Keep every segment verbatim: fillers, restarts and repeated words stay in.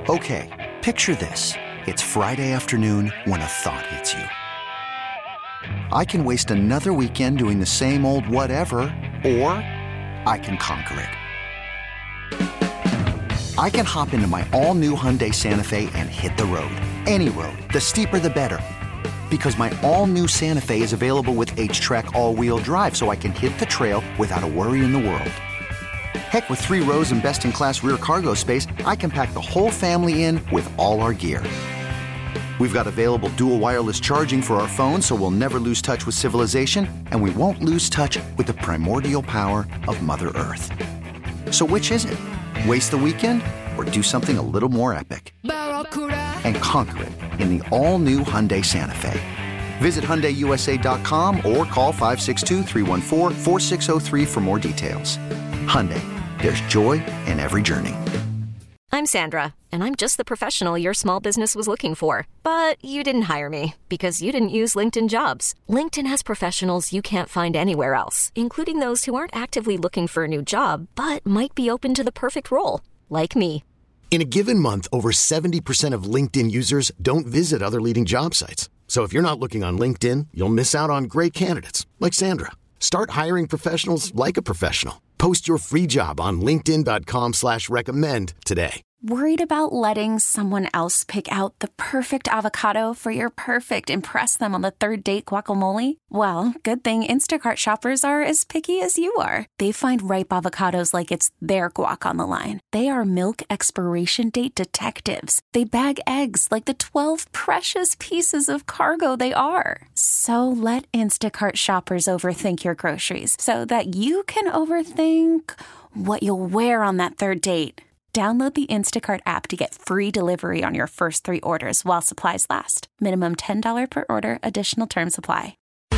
Okay, picture this. It's Friday afternoon when a thought hits you. I can waste another weekend doing the same old whatever, or I can conquer it. I can hop into my all-new Hyundai Santa Fe and hit the road. Any road. The steeper, the better. Because my all-new Santa Fe is available with H-Track all-wheel drive, so I can hit the trail without a worry in the world. Heck, with three rows and best-in-class rear cargo space, I can pack the whole family in with all our gear. We've got available dual wireless charging for our phones, so we'll never lose touch with civilization, and we won't lose touch with the primordial power of Mother Earth. So which is it? Waste the weekend or do something a little more epic? And conquer it in the all-new Hyundai Santa Fe. Visit Hyundai U S A dot com or call five six two, three one four, four six zero three for more details. Hyundai, there's joy in every journey. I'm Sandra, and I'm just the professional your small business was looking for. But you didn't hire me because you didn't use LinkedIn Jobs. LinkedIn has professionals you can't find anywhere else, including those who aren't actively looking for a new job, but might be open to the perfect role, like me. In a given month, over seventy percent of LinkedIn users don't visit other leading job sites. So if you're not looking on LinkedIn, you'll miss out on great candidates, like Sandra. Start hiring professionals like a professional. Post your free job on linkedin dot com slash recommend today. Worried about letting someone else pick out the perfect avocado for your perfect impress them on the third date guacamole? Well, good thing Instacart shoppers are as picky as you are. They find ripe avocados like it's their guac on the line. They are milk expiration date detectives. They bag eggs like the twelve precious pieces of cargo they are. So let Instacart shoppers overthink your groceries so that you can overthink what you'll wear on that third date. Download the Instacart app to get free delivery on your first three orders while supplies last. Minimum ten dollars per order. Additional terms apply.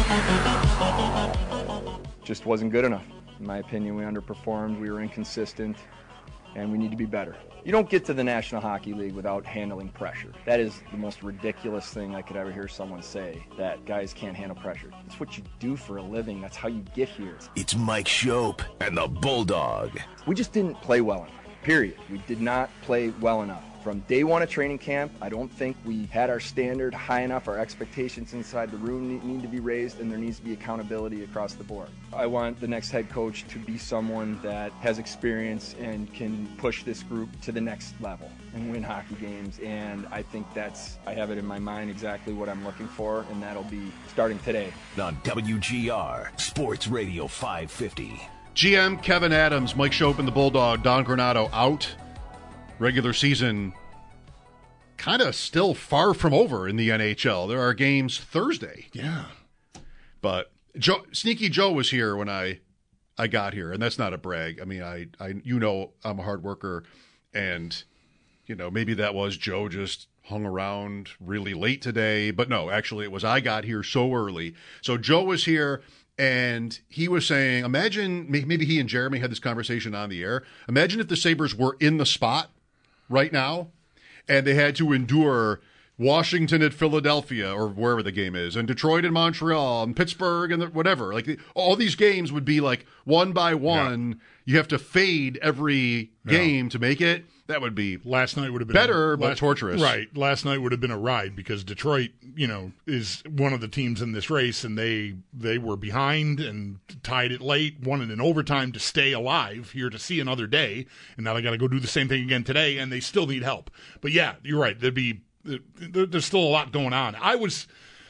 Just wasn't good enough. In my opinion, we underperformed, we were inconsistent, and we need to be better. You don't get to the National Hockey League without handling pressure. That is the most ridiculous thing I could ever hear someone say, that guys can't handle pressure. It's what you do for a living. That's how you get here. It's Mike Schopp and the Bulldog. We just didn't play well enough. Period. We did not play well enough. From day one of training camp, I don't think we had our standard high enough. Our expectations inside the room need, need to be raised, and there needs to be accountability across the board. I want the next head coach to be someone that has experience and can push this group to the next level and win hockey games. And I think that's, I have it in my mind exactly what I'm looking for, and that'll be starting today. On W G R Sports Radio five fifty. G M Kevin Adams, Mike Schopp and the Bulldog, Don Granato out. Regular season kind of still far from over in the N H L. There are games Thursday. Yeah. But Joe, Sneaky Joe was here when I I got here, and that's not a brag. I mean, I, I you know I'm a hard worker, and you know maybe that was Joe just hung around really late today. But no, actually it was I got here so early. So Joe was here. And he was saying, imagine, maybe he and Jeremy had this conversation on the air. Imagine if the Sabres were in the spot right now and they had to endure Washington at Philadelphia or wherever the game is, and Detroit and Montreal and Pittsburgh and the, whatever. Like all these games would be like one by one. Yeah. You have to fade every game yeah. to make it. That would be last night would have been better, a, but last, torturous. Right. Last night would have been a ride because Detroit, you know, is one of the teams in this race, and they they were behind and tied it late, won it in overtime to stay alive here to see another day, and now they got to go do the same thing again today, and they still need help. But yeah, you're right. There'd be there, there's still a lot going on. I was,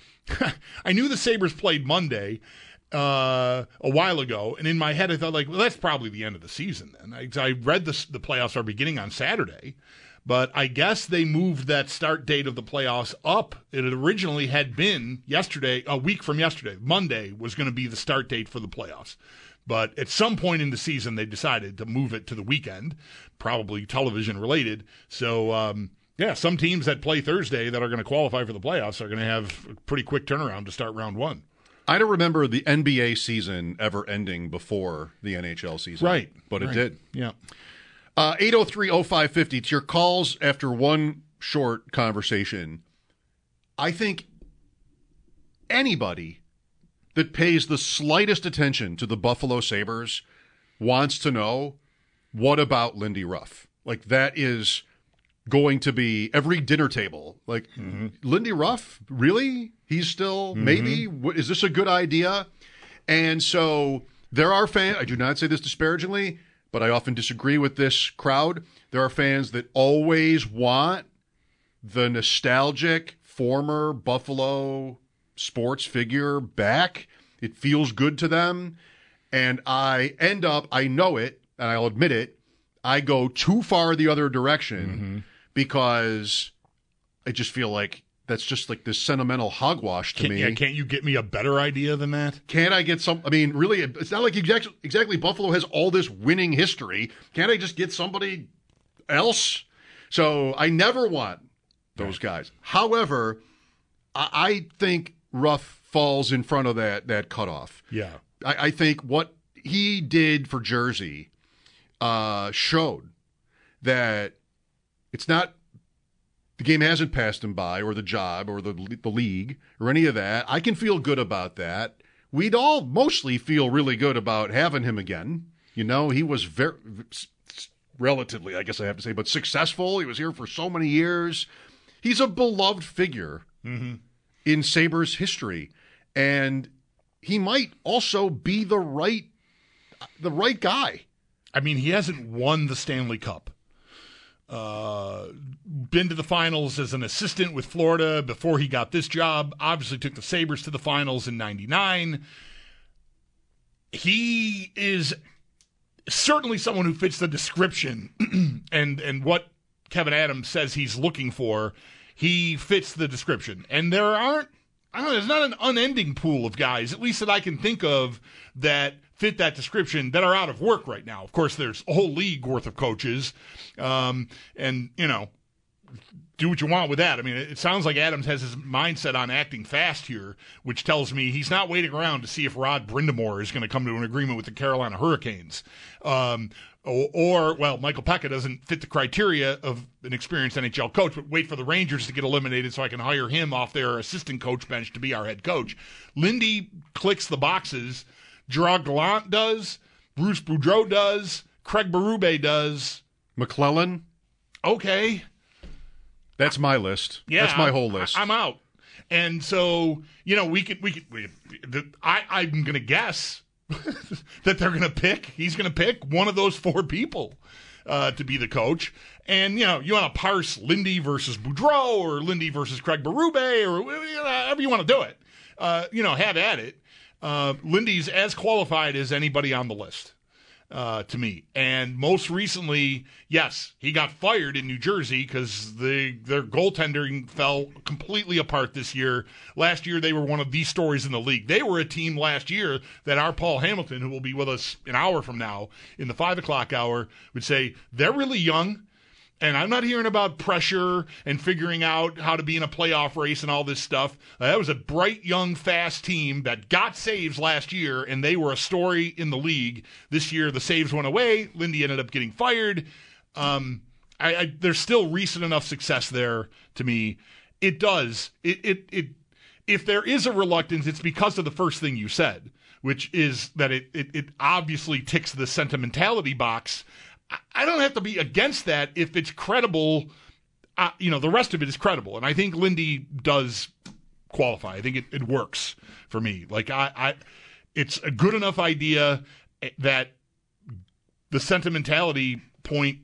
I knew the Sabres played Monday. Uh, a while ago, and in my head I thought, like, well, that's probably the end of the season then. I, I read the, the playoffs are beginning on Saturday, but I guess they moved that start date of the playoffs up. It originally had been yesterday, a week from yesterday. Monday was going to be the start date for the playoffs. But at some point in the season, they decided to move it to the weekend, probably television related. So, um, yeah, some teams that play Thursday that are going to qualify for the playoffs are going to have a pretty quick turnaround to start round one. I don't remember the N B A season ever ending before the N H L season. Right. But right. it did. Yeah. Uh, eight oh three oh five fifty. It's your calls after one short conversation. I think anybody that pays the slightest attention to the Buffalo Sabres wants to know, what about Lindy Ruff? Like, that is going to be every dinner table. Like, mm-hmm. Lindy Ruff, really? He's still, mm-hmm. maybe? What, is this a good idea? And so there are fans, I do not say this disparagingly, but I often disagree with this crowd. There are fans that always want the nostalgic former Buffalo sports figure back. It feels good to them. And I end up, I know it, and I'll admit it, I go too far the other direction mm-hmm. because I just feel like that's just like this sentimental hogwash to can't, me. Yeah, can't you get me a better idea than that? Can't I get some? I mean, really, it's not like exactly, exactly Buffalo has all this winning history. Can't I just get somebody else? So I never want those right. guys. However, I, I think Ruff falls in front of that that cutoff. Yeah. I, I think what he did for Jersey uh, showed that it's not, the game hasn't passed him by, or the job, or the the league, or any of that. I can feel good about that. We'd all mostly feel really good about having him again. You know, he was very, relatively, I guess I have to say, but successful. He was here for so many years. He's a beloved figure mm-hmm. in Sabres history. And he might also be the right the right guy. I mean, he hasn't won the Stanley Cup. Uh, been to the finals as an assistant with Florida before he got this job. Obviously took the Sabres to the finals in ninety-nine. He is certainly someone who fits the description and, and what Kevyn Adams says he's looking for. He fits the description. And there aren't, I don't know, there's not an unending pool of guys, at least that I can think of, that fit that description that are out of work right now. Of course, there's a whole league worth of coaches, um, and, you know, do what you want with that. I mean, it sounds like Adams has his mindset on acting fast here, which tells me he's not waiting around to see if Rod Brind'Amour is going to come to an agreement with the Carolina Hurricanes. Um, or, or, well, Michael Pekka doesn't fit the criteria of an experienced N H L coach, but wait for the Rangers to get eliminated so I can hire him off their assistant coach bench to be our head coach. Lindy clicks the boxes. Gerard Gallant does. Bruce Boudreau does. Craig Berube does. McClellan. Okay. That's my list. Yeah, That's my whole list. I'm out. And so, you know, we could, we could, we, the, I, I'm going to guess that they're going to pick, he's going to pick one of those four people uh, to be the coach. And, you know, you want to parse Lindy versus Boudreau or Lindy versus Craig Berube or however you want to do it. Uh, you know, have at it. Uh, Lindy's as qualified as anybody on the list. Uh, to me. And most recently, yes, he got fired in New Jersey because the their goaltending fell completely apart this year. Last year, they were one of the stories in the league. They were a team last year that our Paul Hamilton, who will be with us an hour from now in the five o'clock hour, would say, they're really young. And I'm not hearing about pressure and figuring out how to be in a playoff race and all this stuff. Uh, that was a bright, young, fast team that got saves last year, and they were a story in the league. This year, the saves went away. Lindy ended up getting fired. Um, I, I, there's still recent enough success there to me. It does. It, it, it. If there is a reluctance, it's because of the first thing you said, which is that it, it, it obviously ticks the sentimentality box. I don't have to be against that if it's credible. Uh, you know, the rest of it is credible. And I think Lindy does qualify. I think it, it works for me. Like, I, I, it's a good enough idea that the sentimentality point,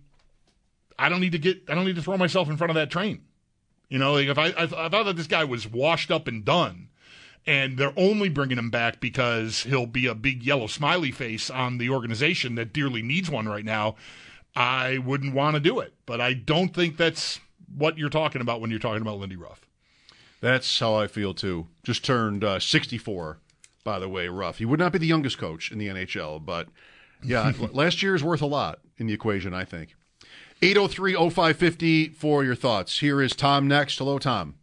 I don't need to get, I don't need to throw myself in front of that train. You know, like if I, I, I thought that this guy was washed up and done, and they're only bringing him back because he'll be a big yellow smiley face on the organization that dearly needs one right now, I wouldn't want to do it. But I don't think that's what you're talking about when you're talking about Lindy Ruff. That's how I feel, too. Just turned uh, sixty-four, by the way, Ruff. He would not be the youngest coach in the N H L, but, yeah, last year is worth a lot in the equation, I think. eight oh three oh five five oh for your thoughts. Here is Tom next. Hello, Tom.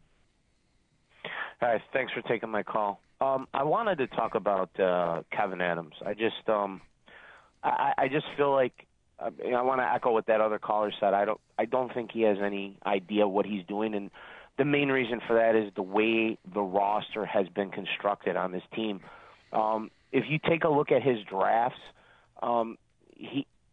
Guys, thanks for taking my call. Um, I wanted to talk about uh, Kevyn Adams. I just, um, I, I just feel like uh, I want to echo what that other caller said. I don't, I don't think he has any idea what he's doing, and the main reason for that is the way the roster has been constructed on this team. Um, if you take a look at his drafts, um, he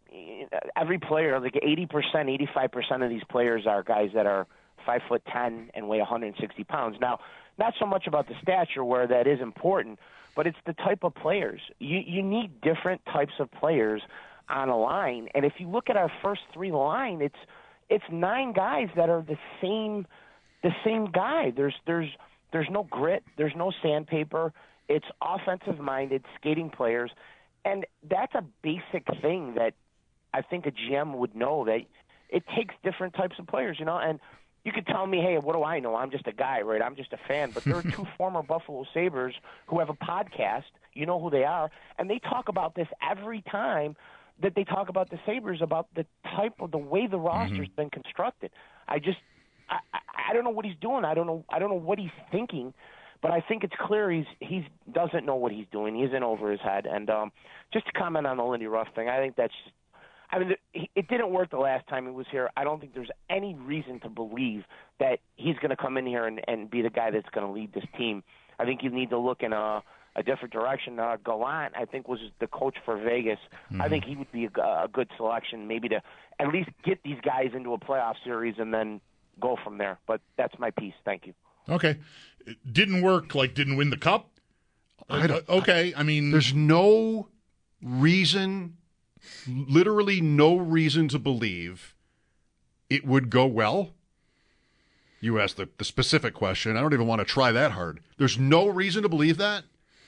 every player, like eighty percent, eighty-five percent of these players are guys that are five foot ten and weigh one hundred sixty pounds. Now, not so much about the stature where that is important, but it's the type of players. You you need different types of players on a line. And if you look at our first three line, it's it's nine guys that are the same the same guy. There's there's there's no grit, there's no sandpaper. It's offensive minded skating players. And that's a basic thing that I think a G M would know, that it takes different types of players, you know, and you could tell me, hey, what do I know? I'm just a guy, right? I'm just a fan. But there are two former Buffalo Sabres who have a podcast. You know who they are. And they talk about this every time that they talk about the Sabres, about the type of the way the roster's mm-hmm. been constructed. I just I, I, I don't know what he's doing. I don't know I don't know what he's thinking. But I think it's clear he's he's doesn't know what he's doing. He's in over his head. And um, just to comment on the Lindy Ruff thing, I think that's just, I mean, it didn't work the last time he was here. I don't think there's any reason to believe that he's going to come in here and, and be the guy that's going to lead this team. I think you need to look in a, a different direction. Uh, Gallant, I think, was the coach for Vegas. Mm-hmm. I think he would be a, a good selection, maybe to at least get these guys into a playoff series and then go from there. But that's my piece. Thank you. Okay. It didn't work, like didn't win the cup? I don't, okay, I mean... There's no reason... Literally no reason to believe it would go well. You asked the, the specific question. I don't even want to try that hard. There's no reason to believe that.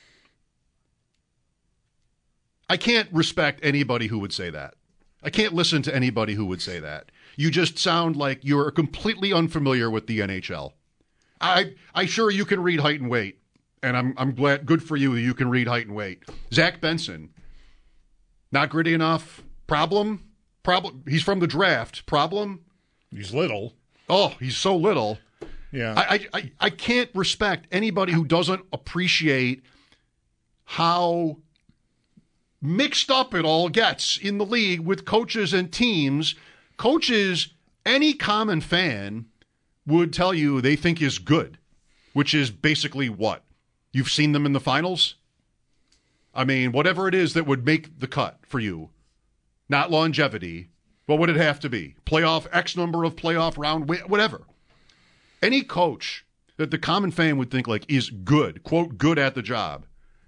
I can't respect anybody who would say that. I can't listen to anybody who would say that. You just sound like you're completely unfamiliar with the N H L. I I sure you can read height and weight, and I'm I'm glad. Good for you. You can read height and weight. Zach Benson. Not gritty enough. Problem? Problem. He's from the draft. Problem? He's little. Oh, he's so little. Yeah. I, I, I can't respect anybody who doesn't appreciate how mixed up it all gets in the league with coaches and teams. Coaches, any common fan would tell you they think is good, which is basically what? You've seen them in the finals? I mean, whatever it is that would make the cut for you, not longevity, what would it have to be? Playoff, X number of playoff round, whatever. Any coach that the common fan would think like is good, quote, good at the job,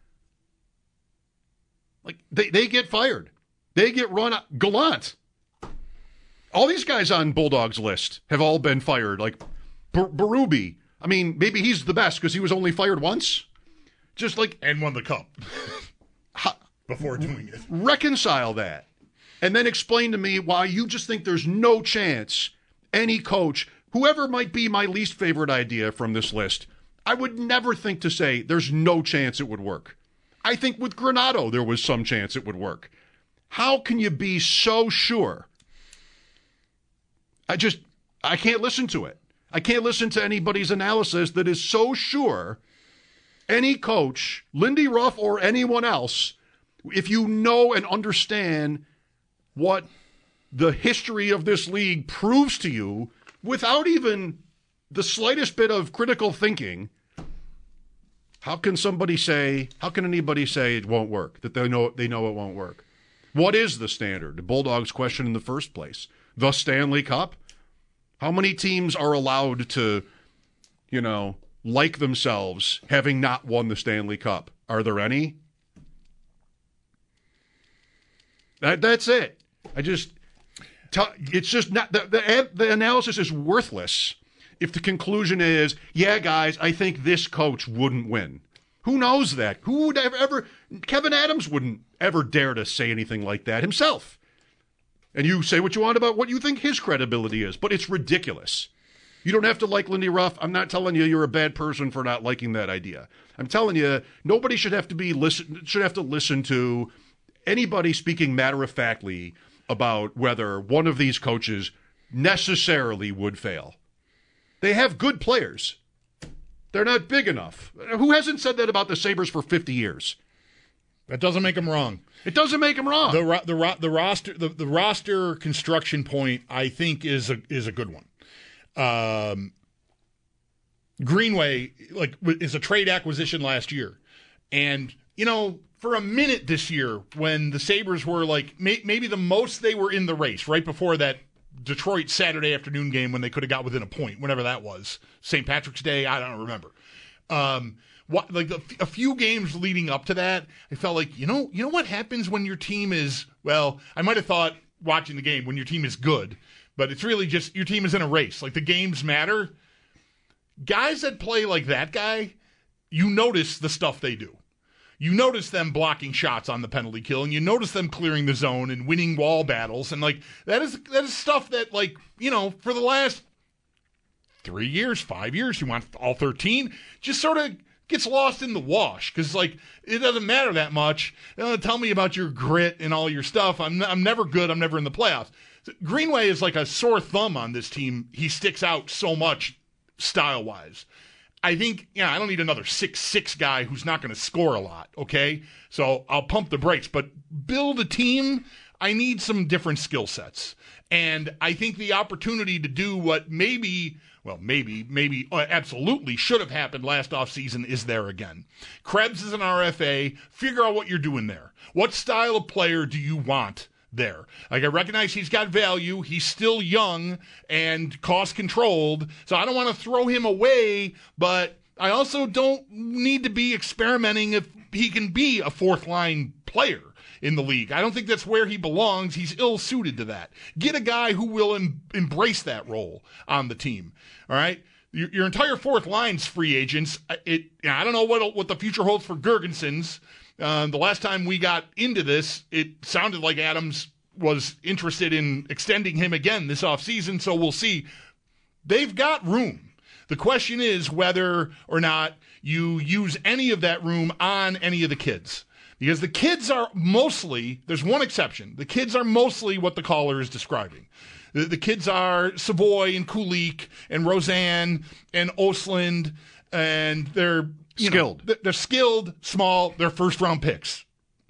like they, they get fired. They get run out. Gallant. All these guys on Bulldogs list have all been fired. Like Bar- Berube. I mean, maybe he's the best because he was only fired once. Just like... And won the cup. Before doing it. Reconcile that. And then explain to me why you just think there's no chance any coach, whoever might be my least favorite idea from this list, I would never think to say there's no chance it would work. I think with Granato there was some chance it would work. How can you be so sure? I just, I can't listen to it. I can't listen to anybody's analysis that is so sure any coach, Lindy Ruff or anyone else, if you know and understand what the history of this league proves to you without even the slightest bit of critical thinking, how can somebody say, how can anybody say it won't work, that they know they know it won't work? What is the standard? The Bulldogs question in the first place. The Stanley Cup? How many teams are allowed to, you know, like themselves having not won the Stanley Cup? Are there any? That, that's it. I just, it's just not, the, the, the analysis is worthless if the conclusion is, yeah, guys, I think this coach wouldn't win. Who knows that? Who would ever, ever, Kevin Adams wouldn't ever dare to say anything like that himself. And you say what you want about what you think his credibility is, but it's ridiculous. You don't have to like Lindy Ruff. I'm not telling you you're a bad person for not liking that idea. I'm telling you nobody should have to be listen should have to listen to anybody speaking matter-of-factly about whether one of these coaches necessarily would fail. They have good players. They're not big enough. Who hasn't said that about the Sabres for fifty years? That doesn't make them wrong. It doesn't make them wrong. The the the roster the, the roster construction point, I think, is a is a good one. Um, Greenway like is a trade acquisition last year, and you know for a minute this year when the Sabres were like may, maybe the most they were in the race right before that Detroit Saturday afternoon game when they could have got within a point, whenever that was. Saint Patrick's Day, I don't remember. Um, what, like the, a few games leading up to that, I felt like, you know, you know what happens when your team is, well, I might have thought watching the game when your team is good, but it's really just your team is in a race. Like the games matter. Guys that play like that guy, you notice the stuff they do. You notice them blocking shots on the penalty kill, and you notice them clearing the zone and winning wall battles, and like that is that is stuff that, like, you know, for the last three years, five years, you want all thirteen, just sort of gets lost in the wash because like it doesn't matter that much. Uh, tell me about your grit and all your stuff. I'm I'm never good. I'm never in the playoffs. Greenway is like a sore thumb on this team. He sticks out so much style wise. I think, yeah, I don't need another six six guy who's not going to score a lot, okay? So I'll pump the brakes. But build a team, I need some different skill sets. And I think the opportunity to do what maybe, well, maybe, maybe uh, absolutely should have happened last offseason is there again. Krebs is an R F A. Figure out what you're doing there. What style of player do you want there? Like, I recognize he's got value. He's still young and cost controlled, so I don't want to throw him away, but I also don't need to be experimenting if he can be a fourth line player in the league. I don't think that's where he belongs. He's ill suited to that. Get a guy who will em- embrace that role on the team. All right. Your, your entire fourth line's free agents. It, I don't know what what the future holds for Girgensons. Uh, the last time we got into this, it sounded like Adams was interested in extending him again this offseason, so we'll see. They've got room. The question is whether or not you use any of that room on any of the kids. Because the kids are mostly, there's one exception, the kids are mostly what the caller is describing. The, the kids are Savoy and Kulik and Roseanne and Osland, and they're You skilled. Know, they're skilled, small, they're first-round picks.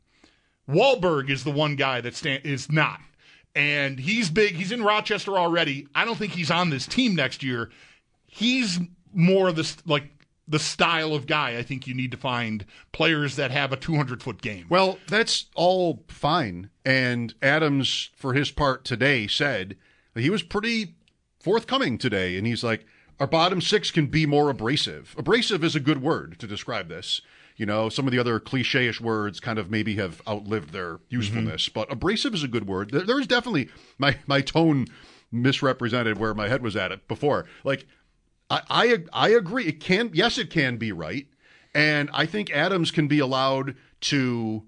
Wahlberg is the one guy that stand, is not. And he's big. He's in Rochester already. I don't think he's on this team next year. He's more of the, like, the style of guy I think you need to find players that have a two hundred foot game. Well, that's all fine. And Adams, for his part today, said he was pretty forthcoming today. And he's like, our bottom six can be more abrasive. Abrasive is a good word to describe this. You know, some of the other cliche-ish words kind of maybe have outlived their usefulness. Mm-hmm. But abrasive is a good word. There, there's definitely, my, my tone misrepresented where my head was at it before. Like, I, I I agree. It can, yes, it can be right. And I think Adams can be allowed to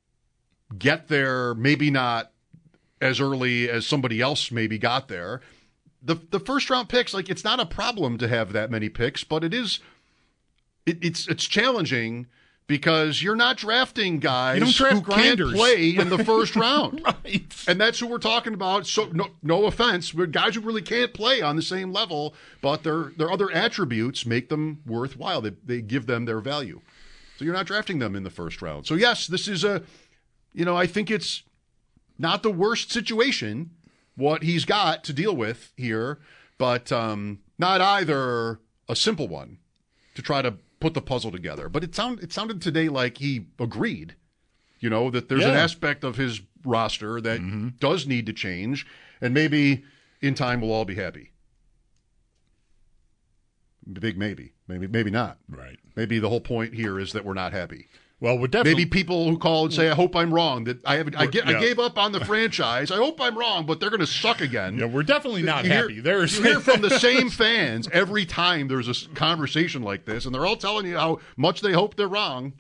get there, maybe not as early as somebody else maybe got there. The the first round picks, like, it's not a problem to have that many picks, but it is it, it's it's challenging because you're not drafting guys you don't draft who grinders. can't play in the first round. Right. And that's who we're talking about. So no no offense, we're guys who really can't play on the same level, but their their other attributes make them worthwhile. They they give them their value. So you're not drafting them in the first round. So yes, this is a you know, I think it's not the worst situation what he's got to deal with here, but um, not either a simple one to try to put the puzzle together. But it sound it sounded today like he agreed, you know, that there's yeah. an aspect of his roster that mm-hmm. does need to change, and maybe in time we'll all be happy. Big maybe. Maybe maybe not. Right. Maybe the whole point here is that we're not happy. Well, we're definitely maybe people who call and say, "I hope I'm wrong. That I have, I, get, yeah. I gave up on the franchise. I hope I'm wrong, but they're going to suck again." Yeah, we're definitely not you happy. Hear, There's you hear from the same fans every time there's a conversation like this, and they're all telling you how much they hope they're wrong.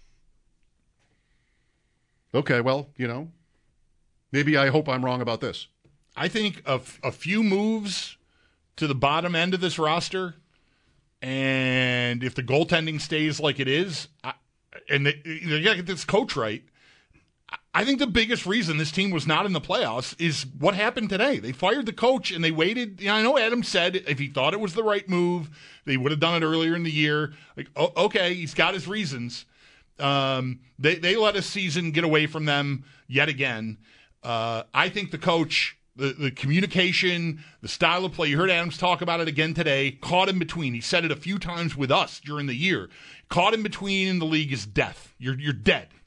Okay, well, you know, maybe I hope I'm wrong about this. I think a, a few moves to the bottom end of this roster, and if the goaltending stays like it is, I, and they, they got to get this coach right, I think the biggest reason this team was not in the playoffs is what happened today. They fired the coach, and they waited. You know, I know Adam said if he thought it was the right move, they would have done it earlier in the year. Like, oh, okay, he's got his reasons. Um, they, they let a season get away from them yet again. Uh, I think the coach... The, the communication, the style of play, you heard Adams talk about it again today, caught in between. He said it a few times with us during the year. Caught in between in the league is death. You're you're dead.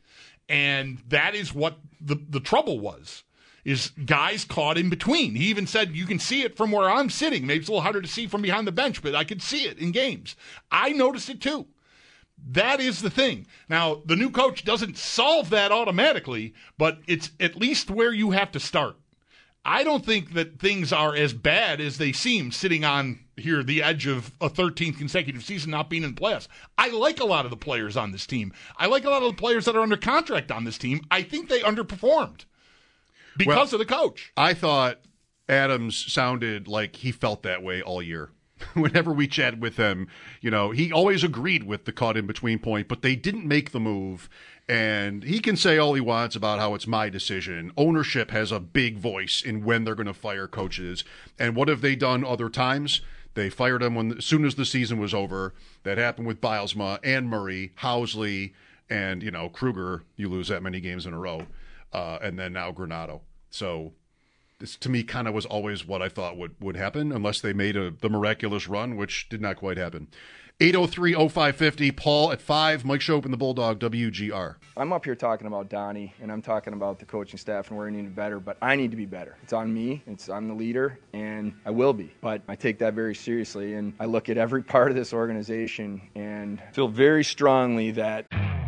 And that is what the, the trouble was, is guys caught in between. He even said, you can see it from where I'm sitting. Maybe it's a little harder to see from behind the bench, but I could see it in games. I noticed it too. That is the thing. Now, the new coach doesn't solve that automatically, but it's at least where you have to start. I don't think that things are as bad as they seem sitting on here the edge of a thirteenth consecutive season not being in the playoffs. I like a lot of the players on this team. I like a lot of the players that are under contract on this team. I think they underperformed because well, of the coach. I thought Adams sounded like he felt that way all year. Whenever we chatted with him, you know, he always agreed with the caught in between point, but they didn't make the move. And he can say all he wants about how it's my decision. Ownership has a big voice in when they're going to fire coaches. And what have they done other times? They fired him when, as soon as the season was over. That happened with Bilesma and Murray, Housley, and, you know, Kruger. You lose that many games in a row. Uh, and then now Granato. So this, to me, kind of was always what I thought would, would happen, unless they made a, the miraculous run, which did not quite happen. eight oh three oh five fifty, Paul at five, Mike Schopp and the Bulldog, W G R. I'm up here talking about Donnie, and I'm talking about the coaching staff and where we need to be better, but I need to be better. It's on me. It's I'm the leader, and I will be. But I take that very seriously, and I look at every part of this organization and feel very strongly that...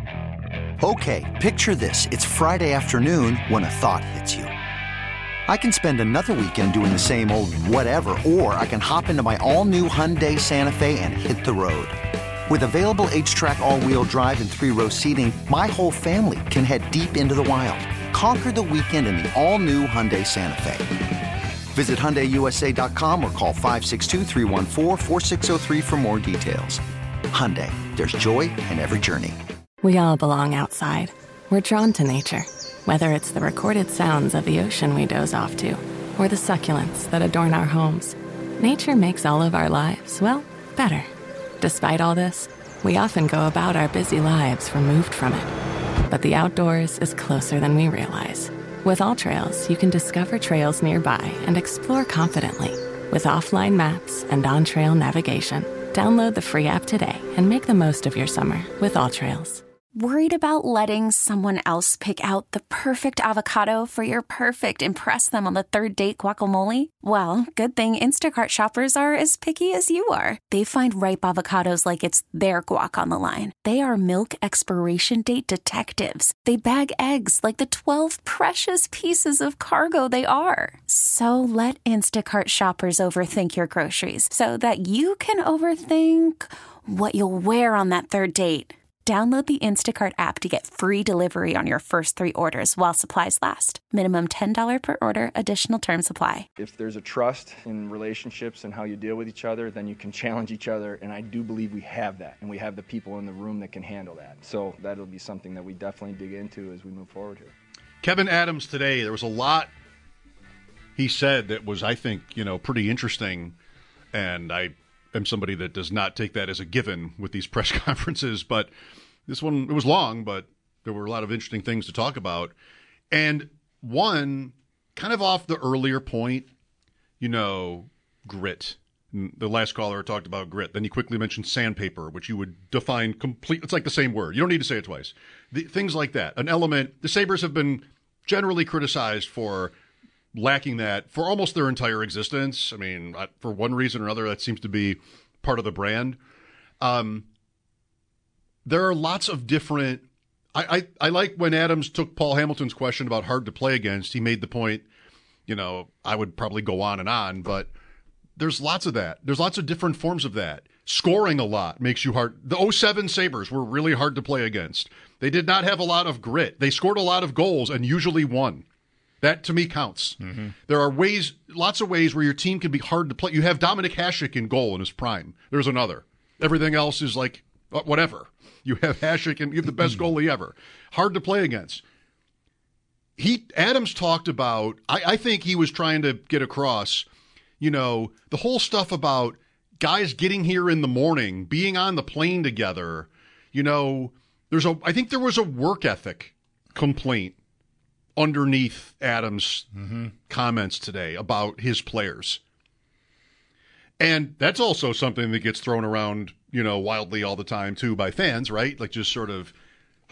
Okay, picture this. It's Friday afternoon when a thought hits you. I can spend another weekend doing the same old whatever, or I can hop into my all-new Hyundai Santa Fe and hit the road. With available H-Track all-wheel drive and three-row seating, my whole family can head deep into the wild. Conquer the weekend in the all-new Hyundai Santa Fe. Visit Hyundai U S A dot com or call five six two, three one four, four six zero three for more details. Hyundai, there's joy in every journey. We all belong outside. We're drawn to nature. Whether it's the recorded sounds of the ocean we doze off to, or the succulents that adorn our homes, nature makes all of our lives, well, better. Despite all this, we often go about our busy lives removed from it. But the outdoors is closer than we realize. With AllTrails, you can discover trails nearby and explore confidently. With offline maps and on-trail navigation, download the free app today and make the most of your summer with AllTrails. Worried about letting someone else pick out the perfect avocado for your perfect impress them on the third date guacamole? Well, good thing Instacart shoppers are as picky as you are. They find ripe avocados like it's their guac on the line. They are milk expiration date detectives. They bag eggs like the twelve precious pieces of cargo they are. So let Instacart shoppers overthink your groceries so that you can overthink what you'll wear on that third date. Download the Instacart app to get free delivery on your first three orders while supplies last. Minimum ten dollars per order. Additional terms apply. If there's a trust in relationships and how you deal with each other, then you can challenge each other, and I do believe we have that, and we have the people in the room that can handle that. So that'll be something that we definitely dig into as we move forward here. Kevin Adams today, there was a lot he said that was, I think, you know, pretty interesting, and I am somebody that does not take that as a given with these press conferences, but this one, it was long, but there were a lot of interesting things to talk about. And one, kind of off the earlier point, you know, grit. The last caller talked about grit. Then he quickly mentioned sandpaper, which you would define complete. It's like the same word. You don't need to say it twice. The, things like that. An element. The Sabres have been generally criticized for lacking that for almost their entire existence. I mean, for one reason or another, that seems to be part of the brand. Um, there are lots of different. I, I, I like when Adams took Paul Hamilton's question about hard to play against. He made the point, you know, I would probably go on and on, but there's lots of that. There's lots of different forms of that. Scoring a lot makes you hard. The oh seven Sabres were really hard to play against. They did not have a lot of grit. They scored a lot of goals and usually won. That, to me, counts. Mm-hmm. There are ways, lots of ways where your team can be hard to play. You have Dominic Hasek in goal in his prime. There's another. Everything else is like, whatever. You have Hasek and you have the best goalie ever. Hard to play against. He Adams talked about, I, I think he was trying to get across, you know, the whole stuff about guys getting here in the morning, being on the plane together. You know, there's a, I think there was a work ethic complaint underneath Adams' mm-hmm. comments today about his players. And that's also something that gets thrown around, you know, wildly all the time, too, by fans, right? Like just sort of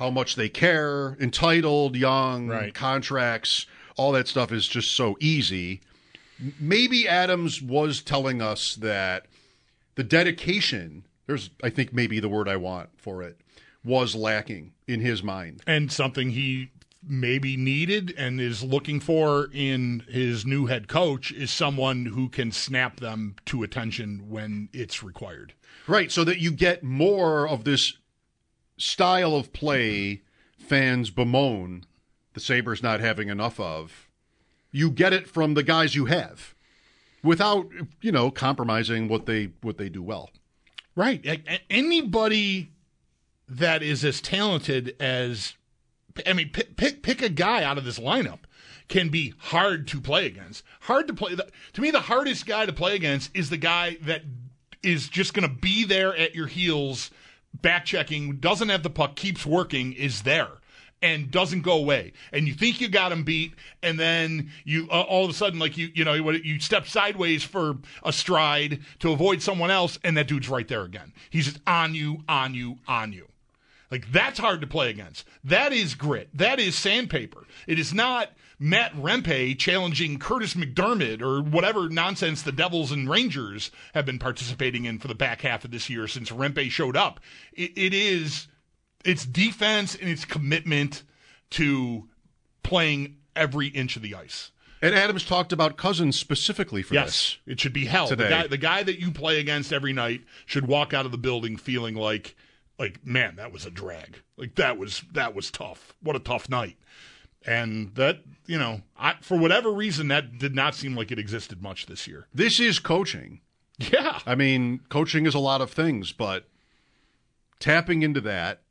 how much they care, entitled, young, right. contracts, all that stuff is just so easy. Maybe Adams was telling us that the dedication, there's, I think, maybe the word I want for it, was lacking in his mind. And something he maybe needed and is looking for in his new head coach is someone who can snap them to attention when it's required. Right, so that you get more of this style of play fans bemoan the Sabres not having enough of. You get it from the guys you have without, you know, compromising what they what they do well. Right. Anybody that is as talented as, I mean, pick, pick, pick a guy out of this lineup can be hard to play against. Hard to play. To me, the hardest guy to play against is the guy that is just going to be there at your heels, back checking, doesn't have the puck, keeps working, is there, and doesn't go away. And you think you got him beat, and then you uh, all of a sudden, like you, you know, you step sideways for a stride to avoid someone else, and that dude's right there again. He's just on you, on you, on you. Like, that's hard to play against. That is grit. That is sandpaper. It is not Matt Rempe challenging Curtis McDermott or whatever nonsense the Devils and Rangers have been participating in for the back half of this year since Rempe showed up. It, it is, it's defense and its commitment to playing every inch of the ice. And Adams talked about Cousins specifically for yes, this. It should be hell. Today. The guy, the guy that you play against every night should walk out of the building feeling like, like, man, that was a drag. Like, that was that was tough. What a tough night. And that, you know, I, for whatever reason, that did not seem like it existed much this year. This is coaching. Yeah. I mean, coaching is a lot of things, but tapping into that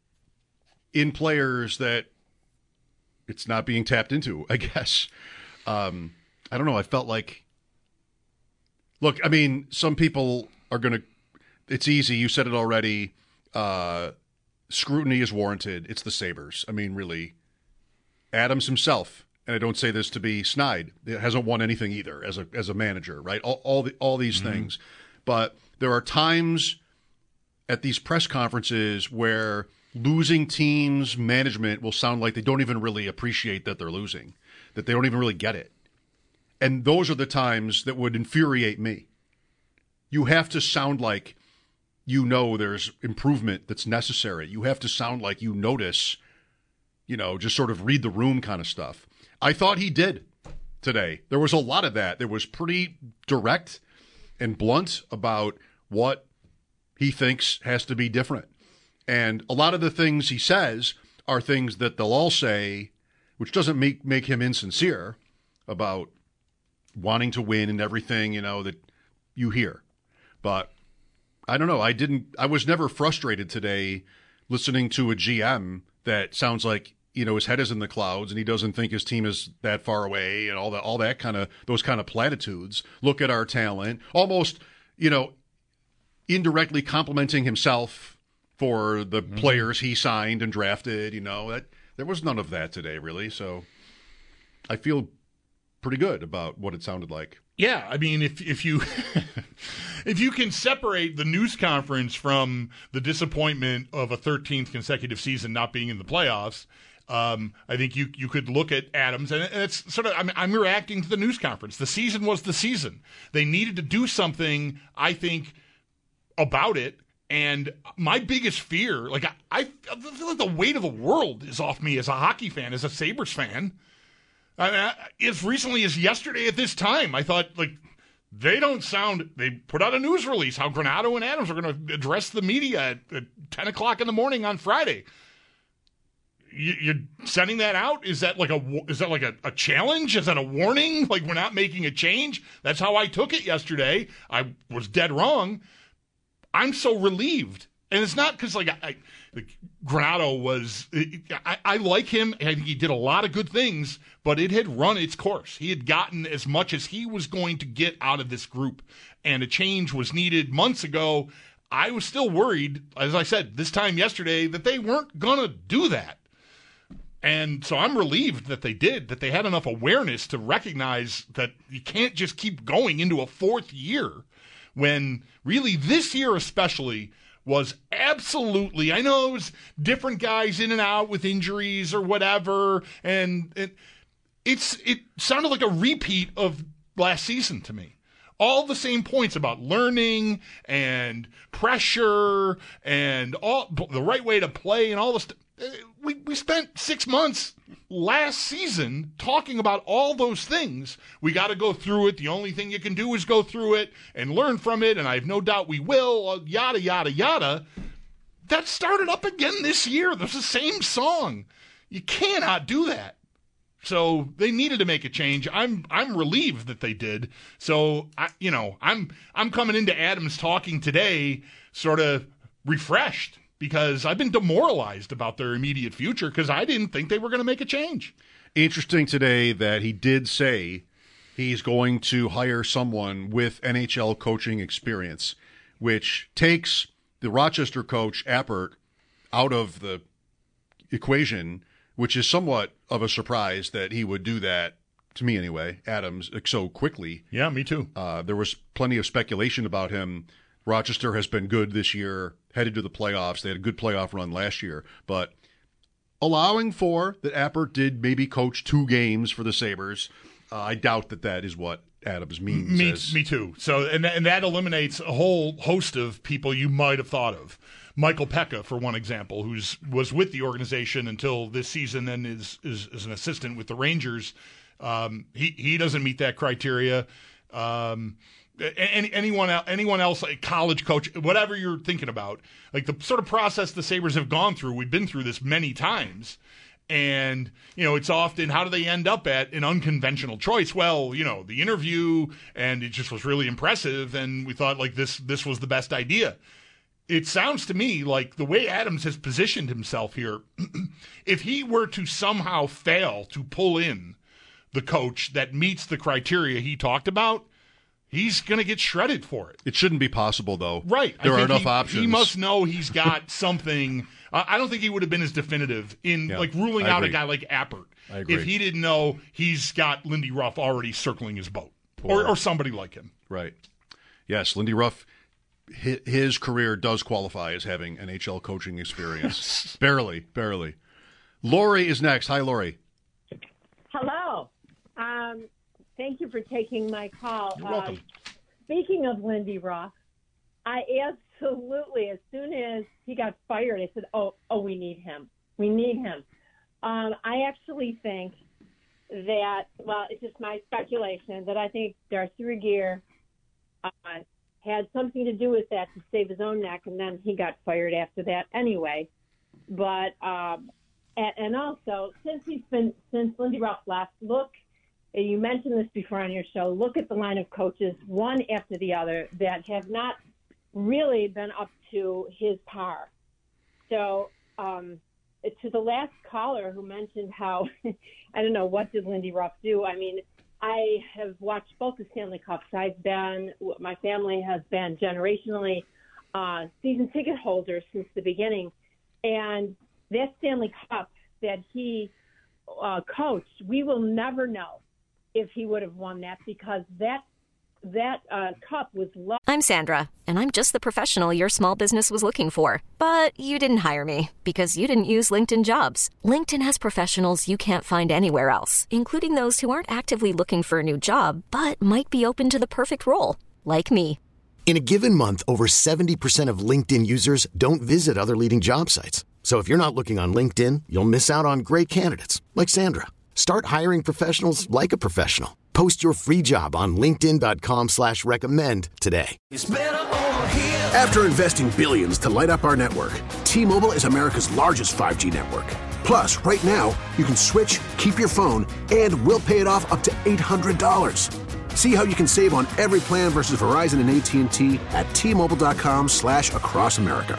in players that it's not being tapped into, I guess. Um, I don't know. I felt like, look, I mean, some people are going to, it's easy. You said it already. Uh, scrutiny is warranted. It's the Sabres. I mean, really. Adams himself, and I don't say this to be snide, hasn't won anything either as a as a manager, right? All all, the, all these mm-hmm. things. But there are times at these press conferences where losing teams' management will sound like they don't even really appreciate that they're losing, that they don't even really get it. And those are the times that would infuriate me. You have to sound like you know there's improvement that's necessary. You have to sound like you notice, you know, just sort of read the room kind of stuff. I thought he did today. There was a lot of that. There was pretty direct and blunt about what he thinks has to be different. And a lot of the things he says are things that they'll all say, which doesn't make, make him insincere about wanting to win and everything, you know, that you hear. But I don't know. I didn't, I was never frustrated today listening to a G M that sounds like, you know, his head is in the clouds and he doesn't think his team is that far away and all that, all that kind of, those kind of platitudes. Look at our talent. Almost, you know, indirectly complimenting himself for the mm-hmm. players he signed and drafted, you know. That there was none of that today, really. So I feel pretty good about what it sounded like. Yeah, I mean, if if you if you can separate the news conference from the disappointment of a thirteenth consecutive season not being in the playoffs, um, I think you you could look at Adams, and it's sort of I'm, I'm reacting to the news conference. The season was the season. They needed to do something, I think, about it. And my biggest fear, like I, I feel like the weight of the world is off me as a hockey fan, as a Sabres fan. I mean, as recently as yesterday at this time, I thought, like, they don't sound – they put out a news release how Granato and Adams are going to address the media at, at ten o'clock in the morning on Friday. You, you're sending that out? Is that like a is that like a, a challenge? Is that a warning? Like, we're not making a change? That's how I took it yesterday. I was dead wrong. I'm so relieved. And it's not because, like, I, like, Granato was I, – I like him. I think he did a lot of good things, but it had run its course. He had gotten as much as he was going to get out of this group, and a change was needed months ago. I was still worried, as I said, this time yesterday, that they weren't going to do that. And so I'm relieved that they did, that they had enough awareness to recognize that you can't just keep going into a fourth year when really this year especially – was absolutely, I know it was different guys in and out with injuries or whatever, and it, it's it sounded like a repeat of last season to me. All the same points about learning and pressure and all the right way to play and all this. We we spent six months last season talking about all those things. We got to go through it. The only thing you can do is go through it and learn from it, and I have no doubt we will, yada, yada, yada. That started up again this year. There's the same song. You cannot do that. So they needed to make a change. I'm I'm relieved that they did. So I, you know, I'm I'm coming into Adams talking today sort of refreshed, because I've been demoralized about their immediate future because I didn't think they were going to make a change. Interesting today that he did say he's going to hire someone with N H L coaching experience, which takes the Rochester coach, Appert, out of the equation, which is somewhat of a surprise that he would do that, to me anyway, Adams, so quickly. Yeah, me too. Uh, there was plenty of speculation about him. Rochester has been good this year, headed to the playoffs. They had a good playoff run last year. But allowing for that Appert did maybe coach two games for the Sabres, uh, I doubt that that is what Adams means. Me, as, me too. So, and, and that eliminates a whole host of people you might have thought of. Michael Pekka, for one example, who's was with the organization until this season and is is, is an assistant with the Rangers. Um, he, he doesn't meet that criteria. Um Any, anyone else, anyone else, like college coach, whatever you're thinking about, like the sort of process the Sabres have gone through, we've been through this many times. And, you know, it's often, how do they end up at an unconventional choice? Well, you know, the interview, and it just was really impressive, and we thought, like, this this was the best idea. It sounds to me like the way Adams has positioned himself here, if he were to somehow fail to pull in the coach that meets the criteria he talked about, he's going to get shredded for it. It shouldn't be possible, though. Right. There I are think enough he, options. He must know he's got something. Uh, I don't think he would have been as definitive in Yeah, like ruling I out agree. a guy like Appert I agree. if he didn't know he's got Lindy Ruff already circling his boat, or, or somebody like him. Right. Yes, Lindy Ruff, his, his career does qualify as having N H L coaching experience. barely, barely. Lori is next. Hi, Lori. Hello. Um, thank you for taking my call. You're welcome. Uh, speaking of Lindy Ruff, I absolutely, as soon as he got fired, I said, oh, oh, we need him. We need him. Um, I actually think that, well, it's just my speculation, that I think Darcy Regier uh, had something to do with that to save his own neck, and then he got fired after that anyway. But, um, and, and also, since he's been, since Lindy Ruff left, look, you mentioned this before on your show, look at the line of coaches, one after the other, that have not really been up to his par. So, um, to the last caller who mentioned how, I don't know, what did Lindy Ruff do? I mean, I have watched both the Stanley Cups. I've been, my family has been generationally uh, season ticket holders since the beginning. And that Stanley Cup that he uh, coached, we will never know if he would have won that, because that that uh, cup was low. I'm Sandra, and I'm just the professional your small business was looking for. But you didn't hire me because you didn't use LinkedIn Jobs. LinkedIn has professionals you can't find anywhere else, including those who aren't actively looking for a new job, but might be open to the perfect role, like me. In a given month, over seventy percent of LinkedIn users don't visit other leading job sites. So if you're not looking on LinkedIn, you'll miss out on great candidates like Sandra. Start hiring professionals like a professional. Post your free job on linkedin.com slash recommend today. After investing billions to light up our network, T-Mobile is America's largest five G network. Plus, right now, you can switch, keep your phone, and we'll pay it off up to eight hundred dollars. See how you can save on every plan versus Verizon and A T and T at T-Mobile.com slash across America.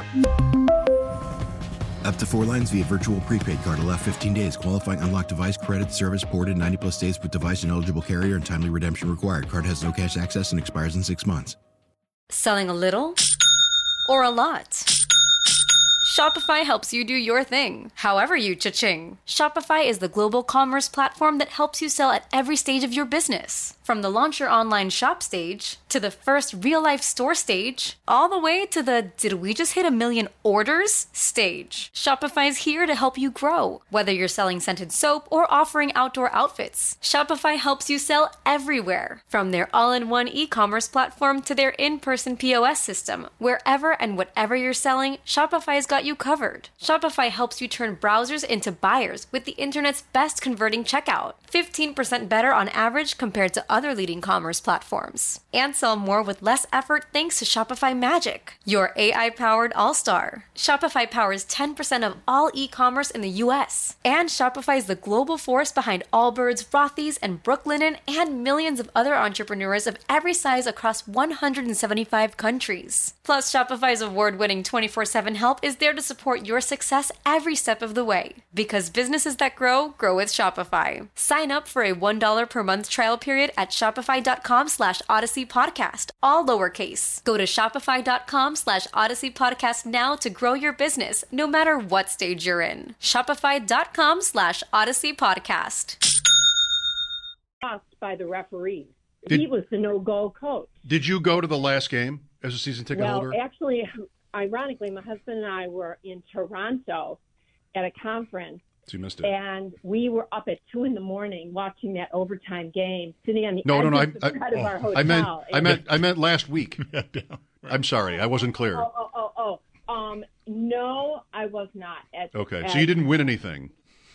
Up to four lines via virtual prepaid card. Allow fifteen days. Qualifying unlocked device credit service ported ninety plus days with device and eligible carrier and timely redemption required. Card has no cash access and expires in six months. Selling a little or a lot? Shopify helps you do your thing, however you cha-ching. Shopify is the global commerce platform that helps you sell at every stage of your business. From the launch your online shop stage, to the first real-life store stage, all the way to the did we just hit a million orders stage. Shopify's here to help you grow. Whether you're selling scented soap or offering outdoor outfits, Shopify helps you sell everywhere. From their all-in-one e-commerce platform to their in-person P O S system, wherever and whatever you're selling, Shopify's got you covered. Shopify helps you turn browsers into buyers with the internet's best converting checkout. fifteen percent better on average compared to other leading commerce platforms. And sell more with less effort thanks to Shopify Magic, your A I-powered all-star. Shopify powers ten percent of all e-commerce in the U S. And Shopify is the global force behind Allbirds, Rothy's, and Brooklinen, and millions of other entrepreneurs of every size across one hundred seventy-five countries. Plus, Shopify's award-winning twenty-four seven help is there to support your success every step of the way. Because businesses that grow, grow with Shopify. Sign up for a one dollar per month trial period at shopify.com slash Odyssey Podcast, all lowercase. Go to shopify.com slash Odyssey Podcast now to grow your business, no matter what stage you're in. Shopify.com slash Odyssey Podcast. By the referees. Did, he was the no-go coach. Did you go to the last game as a season ticket well, holder? Well, actually, ironically, my husband and I were in Toronto at a conference. So you missed it. And we were up at two in the morning watching that overtime game, sitting on the no, edge no, no, of the I, side I, of our hotel. I meant, I meant, I meant last week. I'm sorry, I wasn't clear. Oh, oh, oh, oh. Um, no, I was not. At, okay, at, so you didn't win anything.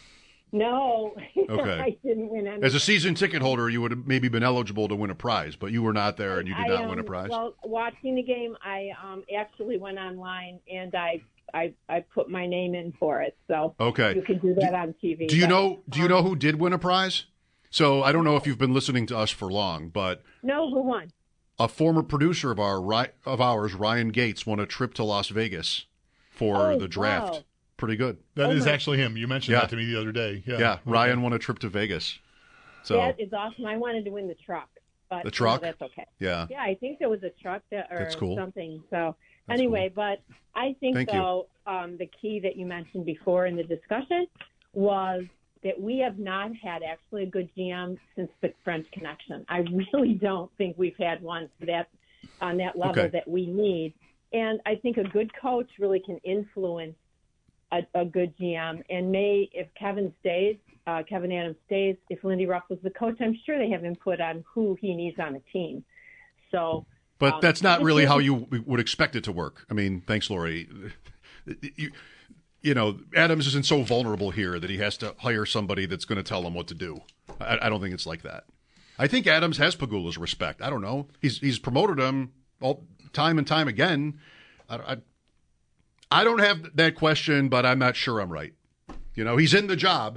No, okay. I didn't win anything. As a season ticket holder, you would have maybe been eligible to win a prize, but you were not there and you did I, not um, win a prize. Well, watching the game, I um, actually went online and I, I I put my name in for it. So okay. you can do that on T V. Do you but, know? Do you um, know who did win a prize? So I don't know if you've been listening to us for long, but no, who won? A former producer of our of ours, Ryan Gates, won a trip to Las Vegas for oh, the draft. Wow. Pretty good. That oh is my. actually him. You mentioned yeah. that to me the other day. Yeah, yeah. Okay. Ryan won a trip to Vegas. So that is awesome. I wanted to win the truck, but the truck. No, that's okay. Yeah. Yeah, I think there was a truck that, or that's cool. something. So that's anyway, cool. but I think Thank though um, the key that you mentioned before in the discussion was that we have not had actually a good G M since the French Connection. I really don't think we've had one that on that level okay. that we need. And I think a good coach really can influence a, a good G M. And may, if Kevin stays, uh, Kevin Adams stays, if Lindy Ruff was the coach, I'm sure they have input on who he needs on the team. So, but um, that's not really how you would expect it to work. I mean, thanks, Lori. You, you know, Adams isn't so vulnerable here that he has to hire somebody that's going to tell him what to do. I, I don't think it's like that. I think Adams has Pegula's respect. I don't know. He's he's promoted him all time and time again. I, I, I don't have that question, but I'm not sure I'm right. You know, he's in the job.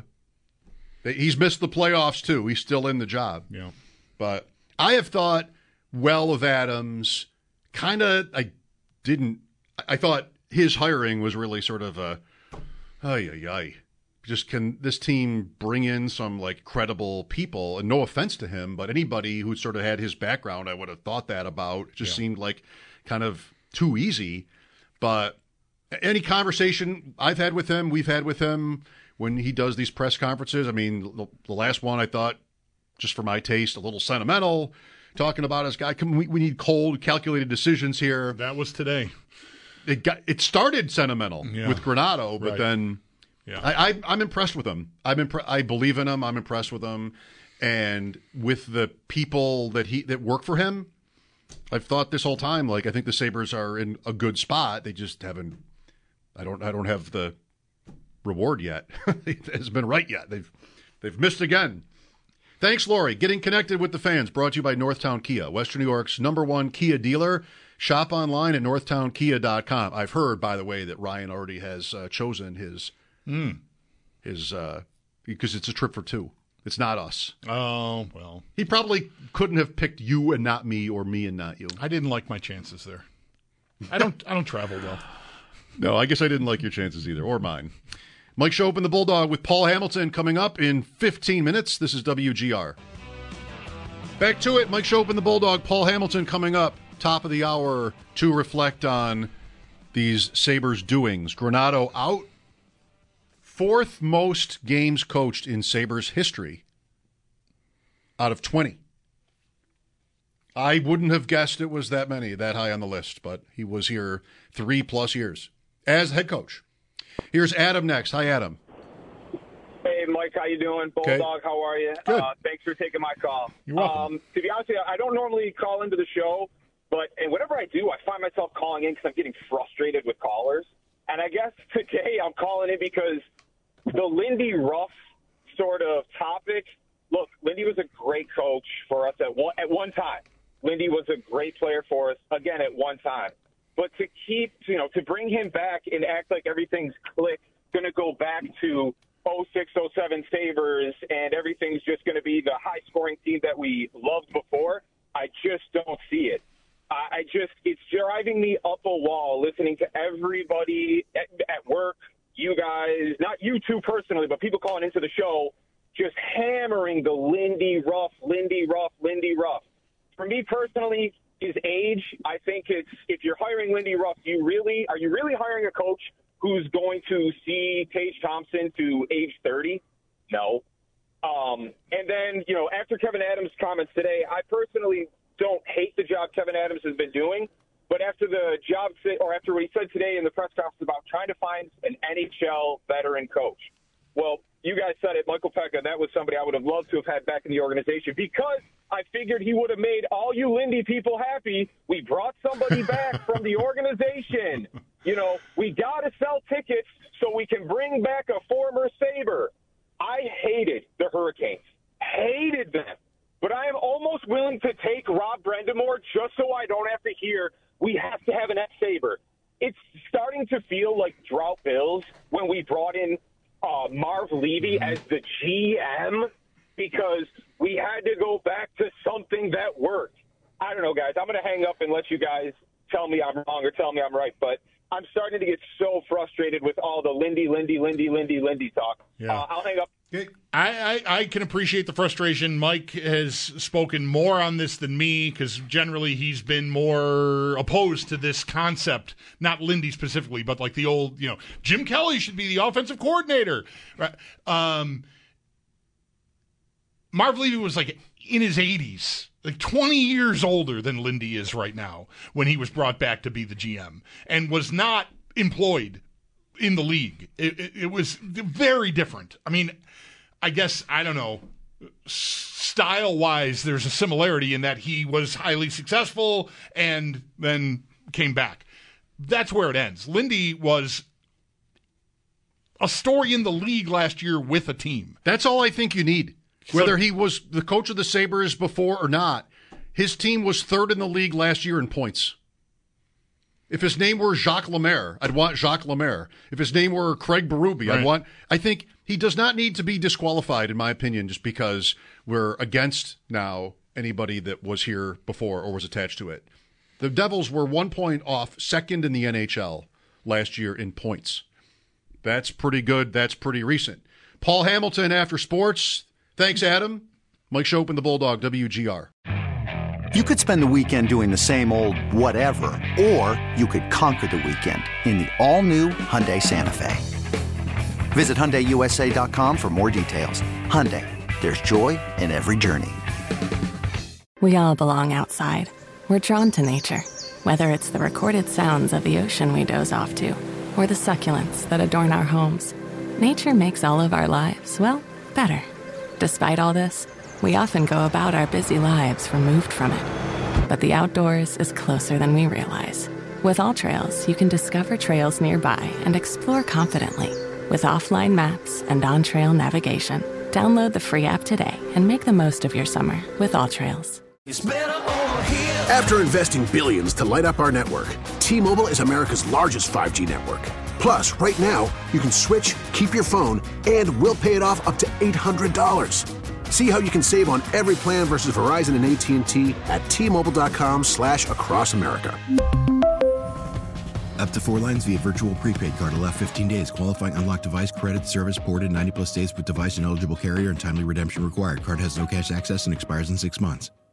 He's missed the playoffs, too. He's still in the job. Yeah. But I have thought well of Adams. Kind of, I didn't. I thought his hiring was really sort of a, ay, ay, ay. Just can this team bring in some, like, credible people? And no offense to him, but anybody who sort of had his background, I would have thought that about. It just yeah. seemed like kind of too easy. But any conversation I've had with him, we've had with him when he does these press conferences, I mean, the, the last one I thought, just for my taste, a little sentimental, talking about his guy. Come, we, we need cold, calculated decisions here. That was today. It got it started sentimental yeah. with Granato, but right. then yeah. I, I, I'm impressed with him. I'm impre- I believe in him. I'm impressed with him, and with the people that he that work for him. I've thought this whole time, like, I think the Sabres are in a good spot. They just haven't. I don't. I don't have the reward yet. It hasn't been right yet. They've they've missed again. Thanks, Lori. Getting connected with the fans. Brought to you by Northtown Kia, Western New York's number one Kia dealer. Shop online at northtown kia dot com. I've heard, by the way, that Ryan already has uh, chosen his mm. his uh, because it's a trip for two. It's not us. Oh, well. He probably couldn't have picked you and not me, or me and not you. I didn't like my chances there. I don't I don't travel well. No, I guess I didn't like your chances either, or mine. Mike Show Open the Bulldog with Paul Hamilton coming up in fifteen minutes. This is W G R. Back to it. Mike Show Open the Bulldog, Paul Hamilton coming up. Top of the hour to reflect on these Sabres doings. Granato out. Fourth most games coached in Sabres history out of twenty. I wouldn't have guessed it was that many, that high on the list, but he was here three plus years as head coach. Here's Adam next. Hi, Adam. Hey, Mike, how you doing? Bulldog, okay. How are you? Good. Uh, thanks for taking my call. You're welcome. Um, to be honest with you, I don't normally call into the show, but and whenever I do, I find myself calling in because I'm getting frustrated with callers. And I guess today I'm calling in because the Lindy Ruff sort of topic. Look, Lindy was a great coach for us at one at one time. Lindy was a great player for us, again, at one time. But to keep, you know, to bring him back and act like everything's click, going to go back to oh six, oh seven Sabres and everything's just going to be the high-scoring team that we loved before, I just don't see it. I just, it's driving me up a wall listening to everybody at, at work, you guys, not you two personally, but people calling into the show, just hammering the Lindy Ruff, Lindy Ruff, Lindy Ruff. For me personally, his age, I think it's, if you're hiring Lindy Ruff, you really, are you really hiring a coach who's going to see Tage Thompson to age thirty? No. Um, and then, you know, after Kevyn Adams' comments today, I personally don't hate the job Kevyn Adams has been doing, but after the job, or after what he said today in the press conference about trying to find an N H L veteran coach, well, you guys said it, Michael Pekka, that was somebody I would have loved to have had back in the organization because I figured he would have made all you Lindy people happy. We brought somebody back from the organization. You know, we got to sell tickets so we can bring back a former Sabre. I hated the Hurricanes, hated them. But I am almost willing to take Rob Brendamore just so I don't have to hear we have to have an ex-Sabre. It's starting to feel like drought Bills when we brought in uh, Marv Levy as the G M because we had to go back to something that worked. I don't know, guys. I'm going to hang up and let you guys tell me I'm wrong or tell me I'm right. But I'm starting to get so frustrated with all the Lindy, Lindy, Lindy, Lindy, Lindy talk. Yeah. Uh, I'll hang up. I, I, I can appreciate the frustration. Mike has spoken more on this than me because generally he's been more opposed to this concept, not Lindy specifically, but like the old, you know, Jim Kelly should be the offensive coordinator. Right? Um, Marv Levy was like in his eighties, like twenty years older than Lindy is right now when he was brought back to be the G M and was not employed in the league. It, it, it was very different. I mean, I guess, I don't know, style-wise, there's a similarity in that he was highly successful and then came back. That's where it ends. Lindy was a story in the league last year with a team. That's all I think you need. Whether he was the coach of the Sabres before or not, his team was third in the league last year in points. If his name were Jacques Lemaire, I'd want Jacques Lemaire. If his name were Craig Berube, right. I'd want... I think he does not need to be disqualified, in my opinion, just because we're against now anybody that was here before or was attached to it. The Devils were one point off second in the N H L last year in points. That's pretty good. That's pretty recent. Paul Hamilton after sports. Thanks, Adam. Mike Schopp and the Bulldog, W G R. You could spend the weekend doing the same old whatever, or you could conquer the weekend in the all-new Hyundai Santa Fe. Visit Hyundai U S A dot com for more details. Hyundai, there's joy in every journey. We all belong outside. We're drawn to nature, whether it's the recorded sounds of the ocean we doze off to, or the succulents that adorn our homes. Nature makes all of our lives, well, better. Despite all this, we often go about our busy lives removed from it. But the outdoors is closer than we realize. With AllTrails, you can discover trails nearby and explore confidently. With offline maps and on-trail navigation, download the free app today and make the most of your summer with AllTrails. After investing billions to light up our network, T-Mobile is America's largest five G network. Plus, right now, you can switch, keep your phone, and we'll pay it off up to eight hundred dollars. See how you can save on every plan versus Verizon and A T and T at T-Mobile.com slash across America. Up to four lines via virtual prepaid card. Allow fifteen days. Qualifying unlocked device credit. Service ported ninety plus days with device and eligible carrier and timely redemption required. Card has no cash access and expires in six months.